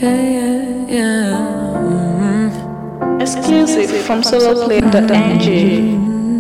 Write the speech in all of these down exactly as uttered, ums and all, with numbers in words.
yeah, yeah, yeah. Mm-hmm. Exclusive from solo play dot n g.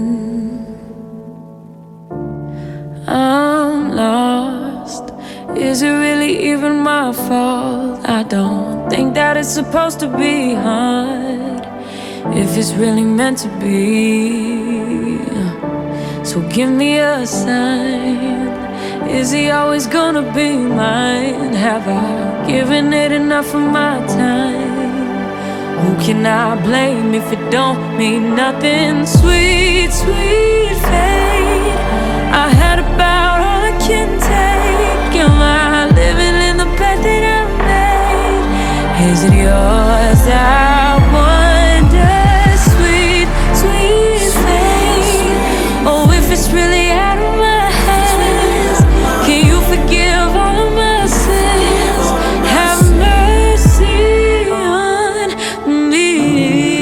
I'm lost. Is it really even my fault? I don't think that it's supposed to be hard if it's really meant to be. So give me a sign. Is he always gonna be mine? Have I given it enough of my time? Who can I blame if it don't mean nothing? Sweet, sweet fate, I had about all I can take. Am I living in the bed that I made? Is it yours? I wonder. Sweet, sweet fate, oh, if it's really out of my hands, can you forgive all of my sins? Have mercy on me.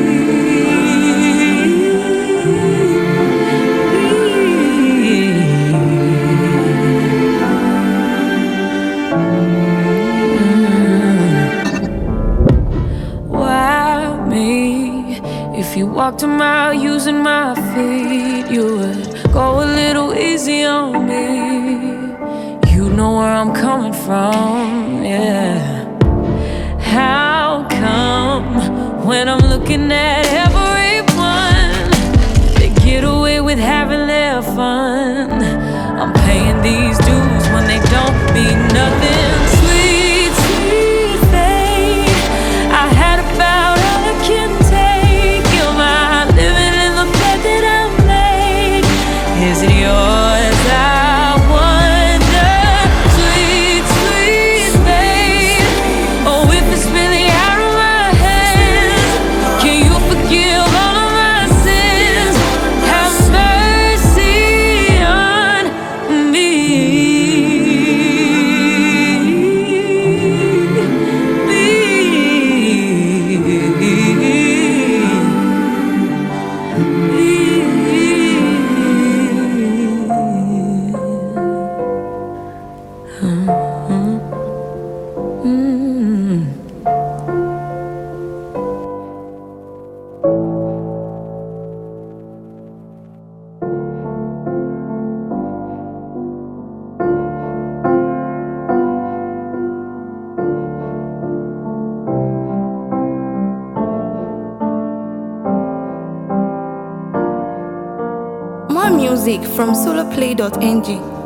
Why me? If you walked a mile using my feet, you would go a little easy on me. You know where I'm coming from, yeah. How come when I'm looking at everyone, they get away with having their fun? I'm paying these dues when they don't mean nothing. Sweet, sweet fate, I had about all I can take. Am I living in the bed that I made? Is it yours? I wonder. Sweet, sweet fate, oh, if it's really out of my hands, can you forgive all of my sins? Have mercy on me. More music from solo play dot n g.